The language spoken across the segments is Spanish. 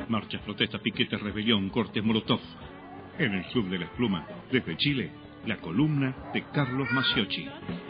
marchas, protestas, piquetes, rebelión, cortes, molotov. En el Club de la Espuma, desde Chile, la columna de Carlos Maciocchi.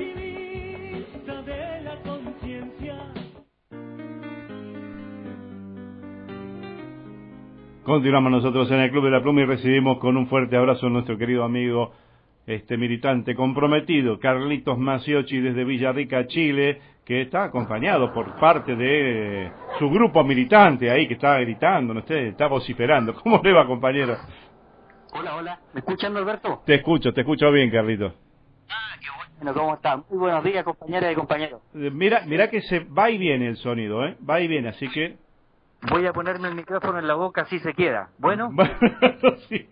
Continuamos nosotros en el Club de la Pluma y recibimos con un fuerte abrazo a nuestro querido amigo, militante comprometido, Carlitos Maciocchi, desde Villarrica, Chile, que está acompañado por parte de su grupo militante ahí, que está gritando, no sé, está vociferando. ¿Cómo le va, compañero? Hola, ¿me escuchan, Alberto? Te escucho bien, Carlitos. Qué bueno, ¿cómo está? Muy buenos días, compañeras y compañeros. Mira que se va y viene el sonido, va y viene, así que... Voy a ponerme el micrófono en la boca, así se queda. ¿Bueno? Sí.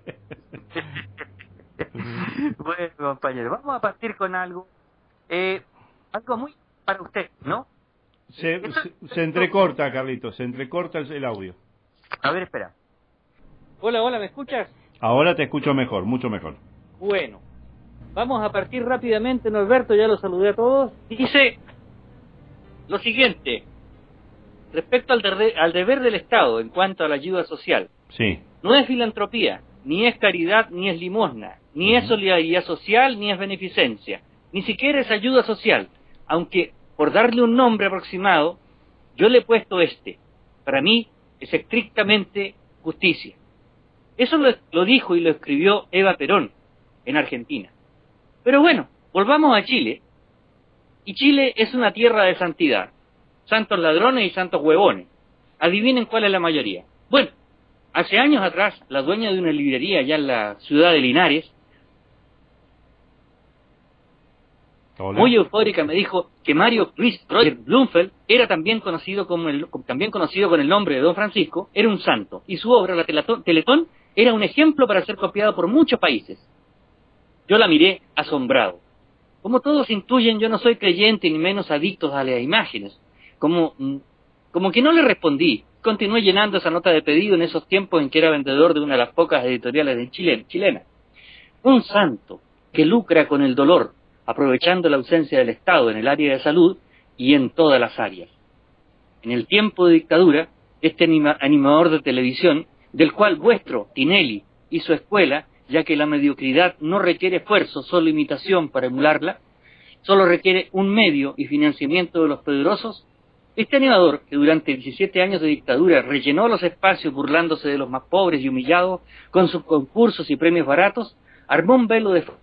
Bueno, compañero, vamos a partir con algo muy para usted, ¿no? Se entrecorta, Carlitos, se entrecorta el audio. A ver, espera. Hola, ¿me escuchas? Ahora te escucho mejor, mucho mejor. Bueno, vamos a partir rápidamente, Norberto, ya los saludé a todos. Dice lo siguiente, respecto al deber del Estado en cuanto a la ayuda social. Sí. No es filantropía, ni es caridad, ni es limosna, ni es solidaridad social, ni es beneficencia, ni siquiera es ayuda social, aunque por darle un nombre aproximado, yo le he puesto para mí es estrictamente justicia. Eso lo dijo y lo escribió Eva Perón en Argentina. Pero bueno, volvamos a Chile, y Chile es una tierra de santidad, santos ladrones y santos huevones. Adivinen cuál es la mayoría. Bueno, hace años atrás, la dueña de una librería allá en la ciudad de Linares, muy eufórica, me dijo que Mario Luis Roger Blumfeld era también conocido con el nombre de Don Francisco, era un santo, y su obra, la Teletón, era un ejemplo para ser copiado por muchos países. Yo la miré asombrado. Como todos intuyen, yo no soy creyente ni menos adicto a las imágenes. Como que no le respondí. Continué llenando esa nota de pedido en esos tiempos en que era vendedor de una de las pocas editoriales de chilena. Un santo que lucra con el dolor, aprovechando la ausencia del Estado en el área de salud y en todas las áreas. En el tiempo de dictadura, este animador de televisión, del cual vuestro Tinelli y su escuela, ya que la mediocridad no requiere esfuerzo, solo imitación para emularla, solo requiere un medio y financiamiento de los poderosos, este animador, que durante 17 años de dictadura rellenó los espacios burlándose de los más pobres y humillados con sus concursos y premios baratos, armó un velo de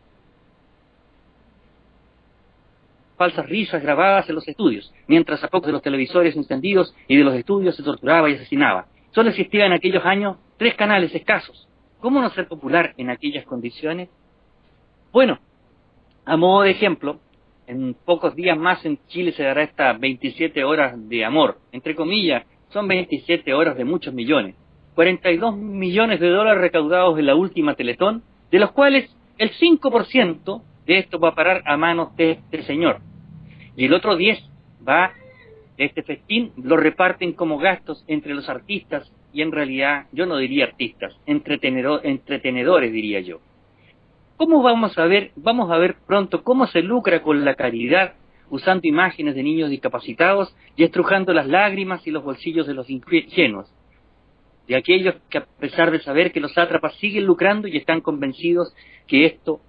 falsas risas grabadas en los estudios, mientras a pocos de los televisores encendidos y de los estudios se torturaba y asesinaba. Solo existían en aquellos años 3 canales escasos. ¿Cómo no ser popular en aquellas condiciones? Bueno, a modo de ejemplo, en pocos días más en Chile se dará estas 27 horas de amor. Entre comillas, son 27 horas de muchos millones. 42 millones de dólares recaudados en la última Teletón, de los cuales el 5% de esto va a parar a manos de este señor. Y el otro 10 va de este festín, lo reparten como gastos entre los artistas, y en realidad yo no diría artistas, entretenedores diría yo. ¿Cómo vamos a ver pronto cómo se lucra con la caridad, usando imágenes de niños discapacitados y estrujando las lágrimas y los bolsillos de los ingenuos, de aquellos que a pesar de saber que los sátrapas siguen lucrando y están convencidos que esto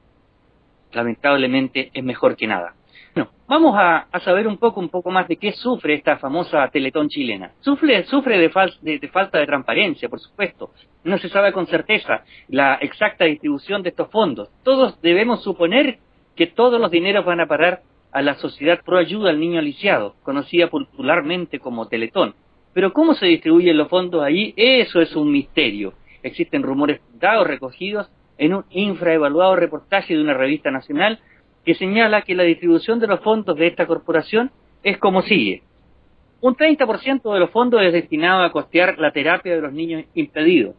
lamentablemente es mejor que nada? Bueno, vamos a saber un poco más de qué sufre esta famosa Teletón chilena. Sufre de falta de transparencia, por supuesto. No se sabe con certeza la exacta distribución de estos fondos. Todos debemos suponer que todos los dineros van a parar a la Sociedad Pro Ayuda al Niño Lisiado, conocida popularmente como Teletón. Pero cómo se distribuyen los fondos ahí, eso es un misterio. Existen rumores dados recogidos en un infraevaluado reportaje de una revista nacional que señala que la distribución de los fondos de esta corporación es como sigue. Un 30% de los fondos es destinado a costear la terapia de los niños impedidos.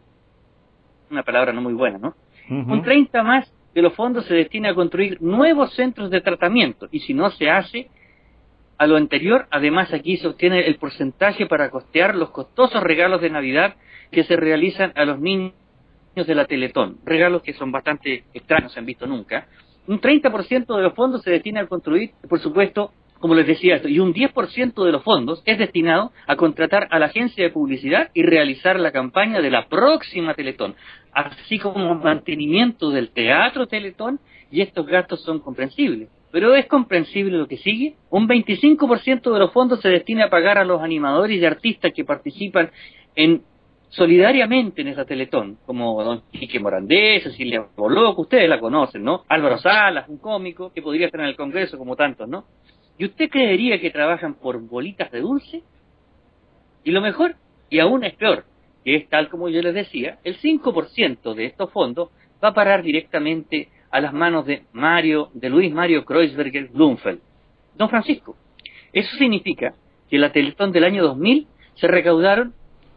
Una palabra no muy buena, ¿no? Un 30% más de los fondos se destina a construir nuevos centros de tratamiento. Y si no se hace a lo anterior, además aquí se obtiene el porcentaje para costear los costosos regalos de Navidad que se realizan a los niños de la Teletón. Regalos que son bastante extraños, no se han visto nunca. Un 30% de los fondos se destina a construir, por supuesto, como les decía esto, y un 10% de los fondos es destinado a contratar a la agencia de publicidad y realizar la campaña de la próxima Teletón, así como mantenimiento del teatro Teletón, y estos gastos son comprensibles. Pero es comprensible lo que sigue. Un 25% de los fondos se destina a pagar a los animadores y artistas que participan solidariamente en esa Teletón, como don Quique Morandé, Cecilia Boloco, ustedes la conocen, ¿no? Álvaro Salas, un cómico que podría estar en el Congreso como tantos, ¿no? ¿Y usted creería que trabajan por bolitas de dulce? Y lo mejor, y aún es peor, que es tal como yo les decía, el 5% de estos fondos va a parar directamente a las manos de Luis Mario Kreuzberger Blumfeld. Don Francisco, eso significa que la Teletón del año 2000 se recaudaron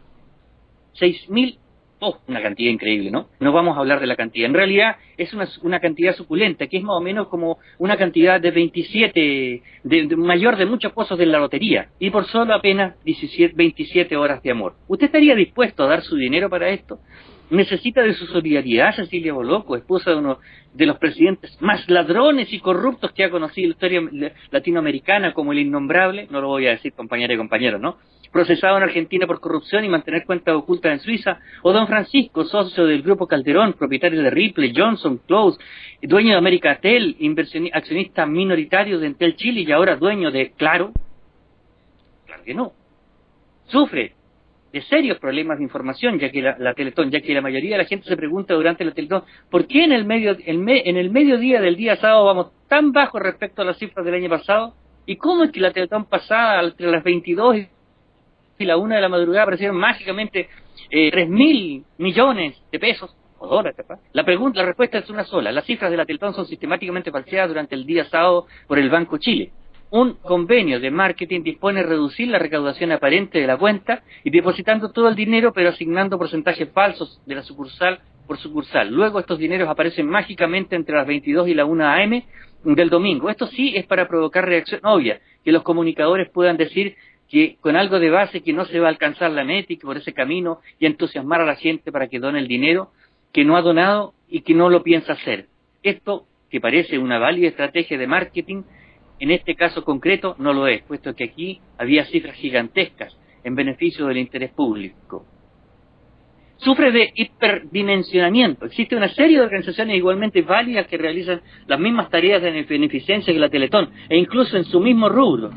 6.000, una cantidad increíble, ¿no? No vamos a hablar de la cantidad. En realidad es una cantidad suculenta, que es más o menos como una cantidad de 27, mayor de muchos pozos de la lotería, y por solo apenas 27 horas de amor. ¿Usted estaría dispuesto a dar su dinero para esto? Necesita de su solidaridad Cecilia Boloco, esposa de uno de los presidentes más ladrones y corruptos que ha conocido la historia latinoamericana, como el innombrable, no lo voy a decir compañera y compañeros, ¿no? Procesado en Argentina por corrupción y mantener cuentas ocultas en Suiza, o don Francisco, socio del Grupo Calderón, propietario de Ripley, Johnson, Close, dueño de Americatel, accionista minoritario de Entel Chile y ahora dueño de Claro. Claro que no. Sufre de serios problemas de información, ya que la Teletón, ya que la mayoría de la gente se pregunta durante la Teletón, ¿por qué en el mediodía del día sábado vamos tan bajo respecto a las cifras del año pasado? ¿Y cómo es que la Teletón pasada entre las 22 y la 1 de la madrugada aparecieron mágicamente 3.000 millones de pesos o dólares, capaz? La respuesta es una sola. Las cifras de la Teletón son sistemáticamente falseadas durante el día sábado por el Banco Chile. Un convenio de marketing dispone de reducir la recaudación aparente de la cuenta y depositando todo el dinero, pero asignando porcentajes falsos de la sucursal por sucursal. Luego estos dineros aparecen mágicamente entre las 22 y la 1 a.m. del domingo. Esto sí es para provocar reacción obvia, que los comunicadores puedan decir que con algo de base que no se va a alcanzar la meta y que por ese camino y entusiasmar a la gente para que done el dinero que no ha donado y que no lo piensa hacer. Esto, que parece una válida estrategia de marketing, en este caso concreto no lo es, puesto que aquí había cifras gigantescas en beneficio del interés público. Sufre de hiperdimensionamiento. Existe una serie de organizaciones igualmente válidas que realizan las mismas tareas de beneficencia que la Teletón, e incluso en su mismo rubro.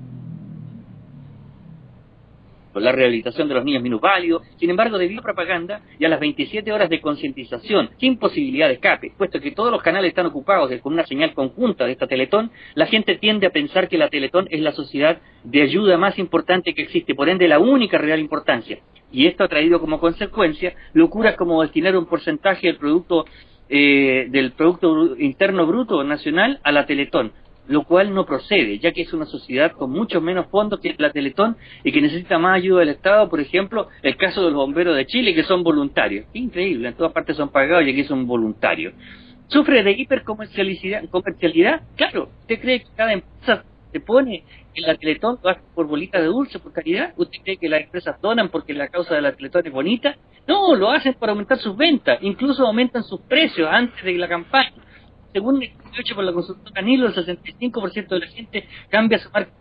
La rehabilitación de los niños minusválidos, sin embargo, debido a propaganda y a las 27 horas de concientización, sin posibilidad de escape, puesto que todos los canales están ocupados con una señal conjunta de esta Teletón, la gente tiende a pensar que la Teletón es la sociedad de ayuda más importante que existe, por ende la única real importancia. Y esto ha traído como consecuencia locuras como destinar un porcentaje del Producto Interno Bruto Nacional a la Teletón, lo cual no procede, ya que es una sociedad con mucho menos fondos que la Teletón y que necesita más ayuda del Estado. Por ejemplo, el caso de los bomberos de Chile, que son voluntarios. Increíble, en todas partes son pagados y aquí son voluntarios. ¿Sufre de hipercomercialidad? Claro, ¿usted cree que cada empresa se pone en la Teletón por bolita de dulce, por caridad? ¿Usted cree que las empresas donan porque la causa de la Teletón es bonita? No, lo hacen para aumentar sus ventas, incluso aumentan sus precios antes de la campaña. Según el estudio hecho por la consultora Nilo, el 65% de la gente cambia su marca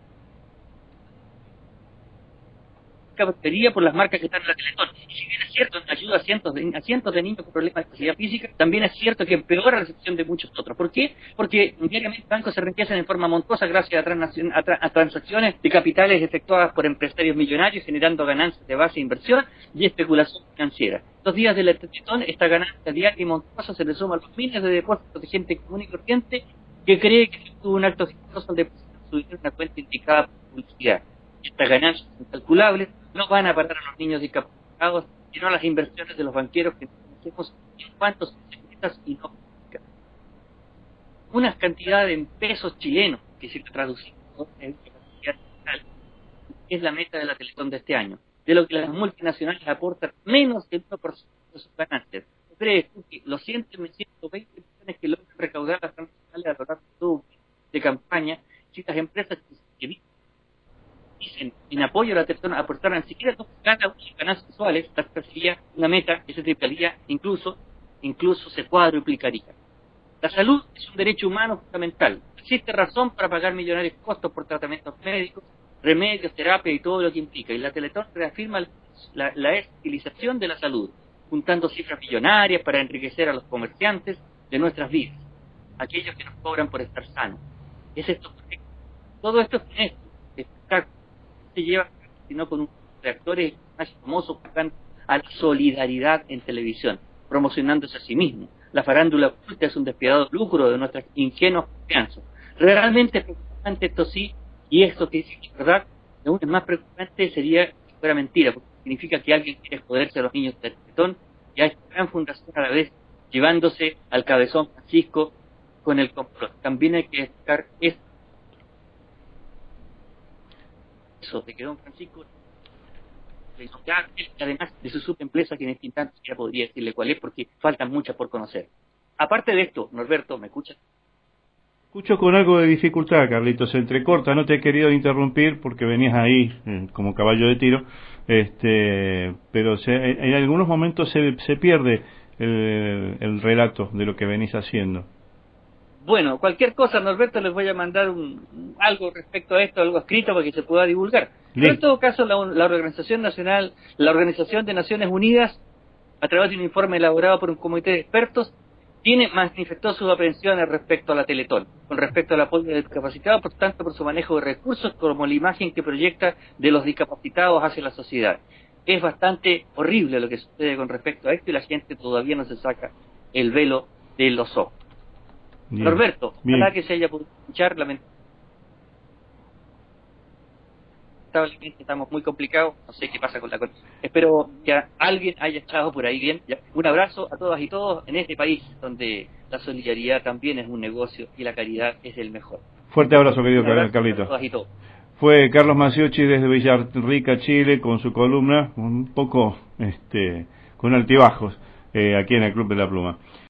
por las marcas que están en la Teletón. Y si bien es cierto, ayuda a cientos de niños con problemas de capacidad física, también es cierto que empeora la recepción de muchos otros. ¿Por qué? Porque diariamente bancos se reemplazan en forma monstruosa gracias a transacciones de capitales efectuadas por empresarios millonarios, generando ganancias de base de inversión y especulación financiera. Los días de la Teletón, esta ganancia diaria y monstruosa se le suma a los miles de depósitos de gente común y corriente que cree que tuvo un acto generoso al depositar su dinero en una cuenta indicada por publicidad. Estas ganancias incalculables no van a parar a los niños discapacitados, sino a las inversiones de los banqueros que conocemos en cuanto son secretas y no públicas. Unas cantidades en pesos chilenos que se traducen en capacidad fiscal es la meta de la Teletón de este año, de lo que las multinacionales aportan menos del 1% de sus ganancias. ¿Crees tú que los 120 millones que logran recaudar las transnacionales a lo largo de todo de campaña, si las empresas que dicen en apoyo a la Teletón aportaran siquiera cada una de las ganancias mensuales, sería una meta que se triplicaría, incluso se cuadruplicaría? La salud es un derecho humano fundamental. La existe razón para pagar millonarios costos por tratamientos médicos, remedios, terapia y todo lo que implica. Y la Teletón reafirma la estilización de la salud, juntando cifras millonarias para enriquecer a los comerciantes de nuestras vidas, aquellos que nos cobran por estar sanos. ¿Es esto correcto? Todo esto es honesto, se lleva, sino con un de actores más famosos buscando a la solidaridad en televisión, promocionándose a sí mismo. La farándula oculta es un despiadado lucro de nuestras ingenuas confianzas. Realmente es preocupante esto sí, y esto que dice que es verdad, aún es más preocupante sería que fuera mentira, porque significa que alguien quiere joderse a los niños de Teletón y a esta gran fundación a la vez, llevándose al cabezón Francisco con el complot. También hay que destacar eso de que don Francisco, además de su subempresa, que en este instante ya podría decirle cuál es, porque faltan muchas por conocer. Aparte de esto, Norberto, ¿me escuchas? Escucho con algo de dificultad, Carlitos, se entrecorta, no te he querido interrumpir porque venías ahí como caballo de tiro, pero en algunos momentos se pierde el relato de lo que venís haciendo. Bueno, cualquier cosa, Norberto, les voy a mandar algo respecto a esto, algo escrito para que se pueda divulgar. Pero en todo caso, la Organización Nacional, la Organización de Naciones Unidas, a través de un informe elaborado por un comité de expertos, manifestó sus aprensiones respecto a la Teletón, con respecto al apoyo de discapacitados, por tanto por su manejo de recursos, como la imagen que proyecta de los discapacitados hacia la sociedad. Es bastante horrible lo que sucede con respecto a esto y la gente todavía no se saca el velo de los ojos. Bien. Norberto, ojalá que se haya podido escuchar, lamentablemente estamos muy complicados, no sé qué pasa con la cosa. Espero que alguien haya estado por ahí bien. Un abrazo a todas y todos en este país donde la solidaridad también es un negocio y la caridad es el mejor. Fuerte abrazo, querido Carlito. A todas y todos. Fue Carlos Maciochi desde Villarrica, Chile, con su columna un poco con altibajos aquí en el Club de la Pluma.